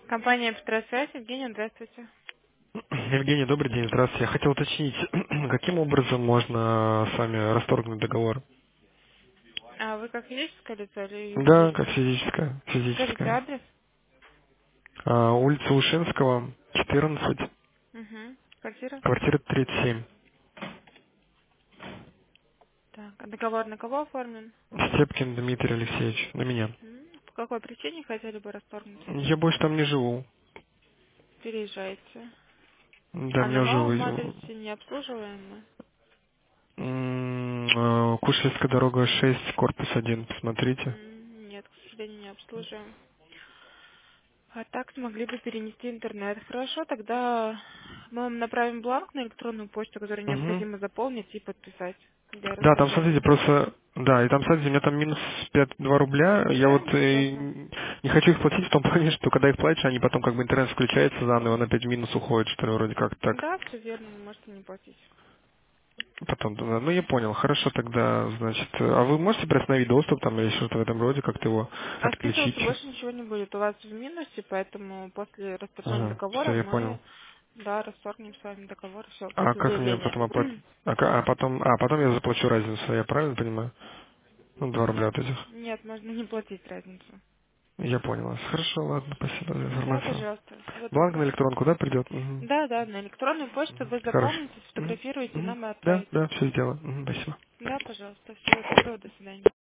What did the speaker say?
Компания «Петросвязь». Евгения, здравствуйте. Евгений, добрый день, здравствуйте. Я хотел уточнить, каким образом можно с вами расторгнуть договор? А вы как физическое лицо или Да, как юридическое? физическое. Скажите Физическое. адрес. Улица Ушинского, 14, Угу. Квартира. квартира 37. Так, а договор на кого оформлен? Степкин Дмитрий Алексеевич, на меня. По какой причине хотели бы расторгнуть? Я больше там не живу. Переезжаете. Да, А мне на уже новом адресе не обслуживаемы? Кушельская дорога 6, корпус 1, посмотрите. Нет, к сожалению, не обслуживаем. А так смогли бы перенести интернет. Хорошо, тогда мы вам направим бланк на электронную почту, который Угу. необходимо заполнить и подписать для Да, там, смотрите, расторжения. просто, да, и там, смотрите, у меня там минус 2 рубля, я Да, вот ничего страшного. не хочу их платить в том плане, что когда их платишь, они потом как бы интернет включается заново, он опять в минус уходит, что ли, вроде как так. Да, все верно, вы можете не платить. Потом, да, ну я понял, хорошо тогда, значит, а вы можете приостановить доступ там или что-то в этом роде, как-то его А отключить? списываться больше ничего не будет. У вас в минусе, поэтому после расторжения Ага, договора все, я понял. мы, да, расторгнем с вами договор, все, А после как мне заявления. потом оплатить? А потом я заплачу разницу, я правильно понимаю? Ну, 2 рубля Нет, от этих. нет, можно не платить разницу. Я понял вас. Хорошо, ладно, спасибо за Да, информацию. пожалуйста, всего Бланк на доброго. электронку, да, придет? Угу. Да, да, на электронную почту вы Хорошо. заполните, сфотографируете, нам и Да, отправите. да, все сделано. Спасибо. Да, пожалуйста, всего доброго, до свидания.